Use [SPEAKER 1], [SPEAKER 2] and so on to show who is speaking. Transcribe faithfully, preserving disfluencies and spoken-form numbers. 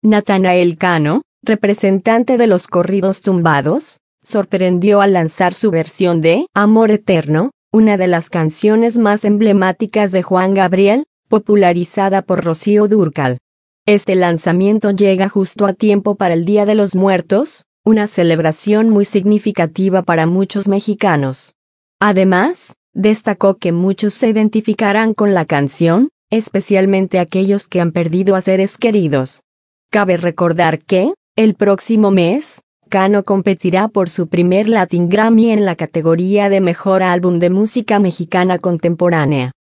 [SPEAKER 1] Natanael Cano, representante de los corridos tumbados, sorprendió al lanzar su versión de Amor Eterno, una de las canciones más emblemáticas de Juan Gabriel, popularizada por Rocío Dúrcal. Este lanzamiento llega justo a tiempo para el Día de los Muertos, una celebración muy significativa para muchos mexicanos. Además, destacó que muchos se identificarán con la canción, especialmente aquellos que han perdido a seres queridos. Cabe recordar que, el próximo mes, Cano competirá por su primer Latin Grammy en la categoría de Mejor Álbum de Música Mexicana Contemporánea.